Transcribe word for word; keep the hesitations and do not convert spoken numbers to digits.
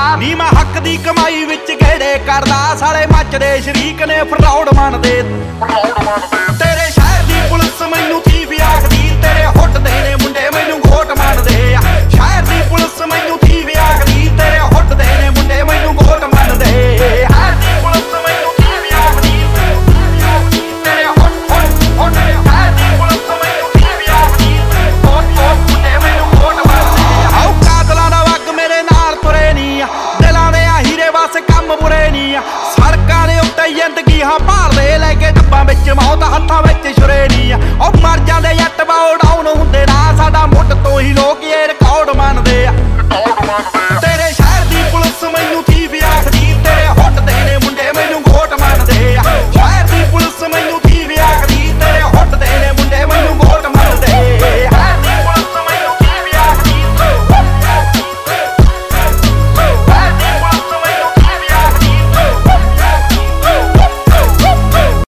ਨੀ ਮੈਂ ਹੱਕ ਦੀ ਕਮਾਈ ਵਿੱਚ ਗੇੜੇ ਕਰਦਾ, ਸਾਲੇ ਮੱਚਦੇ ਸ਼ਰੀਕ ਨੇ ਫਰੌਡ ਮੰਨਦੇ। ਤੇਰੇ ਸ਼ਹਿਰ ਦੀ ਪੁਲਿਸ ਮੈਨੂੰ ਥੀਵ ਆਖਦੀ, ਤੇਰੇ ਹੁੱਟਦੇ ਨੇ ਮੁੰਡੇ ਮੈਨੂੰ ਗੋਟ ਮੰਨਦੇ ਆ। ਸ਼ਹਿਰ ਦੀ ਪੁਲਿਸ ਮੈਨੂੰ ਥੀਵ ਆਖਦੀ, ਤੇਰੇ ਹੁੱਟਦੇ ਨੇ ਮੁੰਡੇ ਮੈਨੂੰ ਗੋਟ ਮੰਨਦੇ। ਸ਼ਹਿਰ ਦੀ ਪੁਲਿਸ ਮੈਨੂੰ ਥੀਵ ਆਖਦੀ, ਤੇਰੇ ਹੁੱਟ ਹੁੱਟ ਹੁੱਟ। ਸ਼ਹਿਰ ਦੀ ਪੁਲਿਸ ਮੈਨੂੰ ਥੀਵ ਆਖਦੀ, ਗੋਟ ਗੋਟ ਮੁੰਡੇ ਮੈਨੂੰ ਗੋਟ ਮੰਨਦੇ ਆ। ਆਓ ਕਾਤਲਾਂ ਦਾ ਵਗ ਮੇਰੇ ਨਾਲ ਤੁਰੇ ਨੀ ਆ, ਦਿਲਾਂ ਦੇ ਆ ਹੀਰੇ ਬਸ ਕੰਮ ਬੁਰੇ ਨੀ ਆ। ਸੜਕਾਂ ਦੇ ਉੱਤੇ ਜ਼ਿੰਦਗੀ ਹਾਂ ਭਾਲਦੇ, ਲੈ ਕੇ ਡੱਬਾਂ ਵਿੱਚ ਮੌਤ ਹੱਥਾਂ ਵਿੱਚ ਛੁਰੇ ਨੀ ਆ। ਉਹ ਮਰ ਜਾਂਦੇ ਜੱਟ ਬਾਉ ਡਾਊਨ ਹੁੰਦੇ ਨਾ, ਸਾਡਾ ਮੁੱਢ ਤੋਂ ਹੀ ਲੋਕ ਇਹ